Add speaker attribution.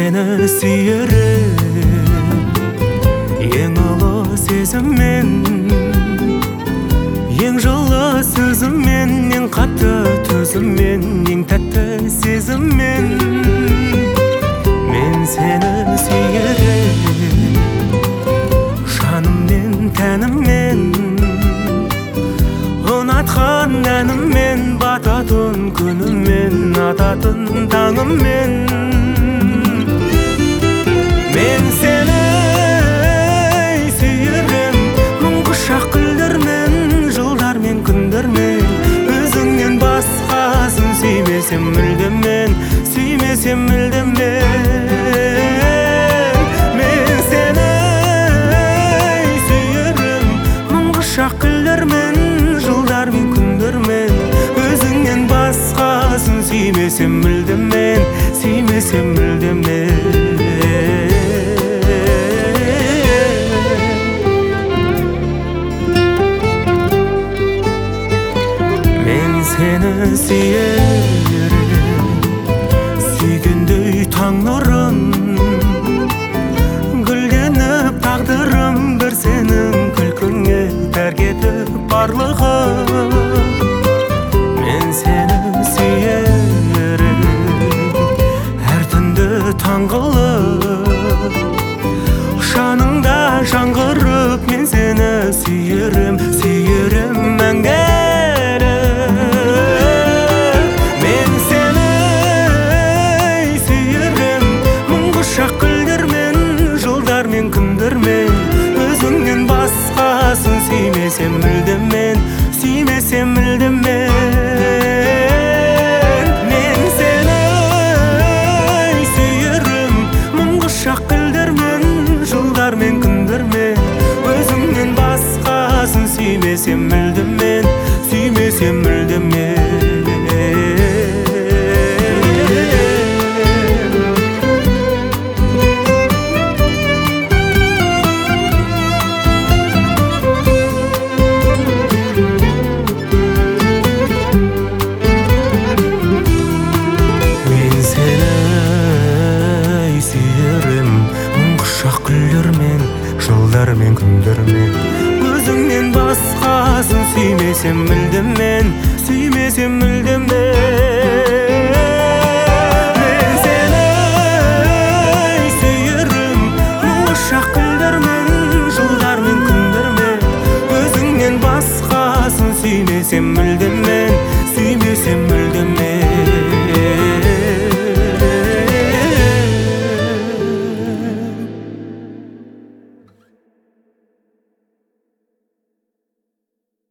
Speaker 1: seni süyerim eң ұлы сезіммен, ең жылы сөзіммен, ең қатты төзіммен, ең тәтті сезіммен. Мен сені süyerim жаныммен, тәніммен, ұнатқан әніммен, бататын күніммен, ататын таңыммен. Мен сені süyerim мың құшақ гүлдермен, жылдармен, күндермен. Өзіңнен басқасын сүймесем мүлдем мен, сүймесем мүлдем мен. Мен сені süyerim мың құшақ гүлдермен, жылдармен, күндермен. Өзіңнен басқасын сүймесем мүлдем мен, сүймесем мүлдем мен. Seni süyerim сүйгендей таң нұрын, гүлденіп тағдырым бір сенің күлкіңе тәрк етіп барлығын. Мен сені süyerim әр түнді таң қылып, жаныңда жаңғырып. Мен сені süyerim, süyerim мәңгі. Өзіңнен басқасын сүймесем мүлдем мен, сүймесем мүлдем мен. Мен сені süyerim мың құшақ гүлдермен, жылдармен, күндермен. Өзіңнен басқасын сүймесем мүлдем мен, сүймесем мүлдем мен. Гүлдермен, жылдармен, күндермен. Өзіңнен басқасын сүймесем мүлдем мен, сүймесем мүлдем мен.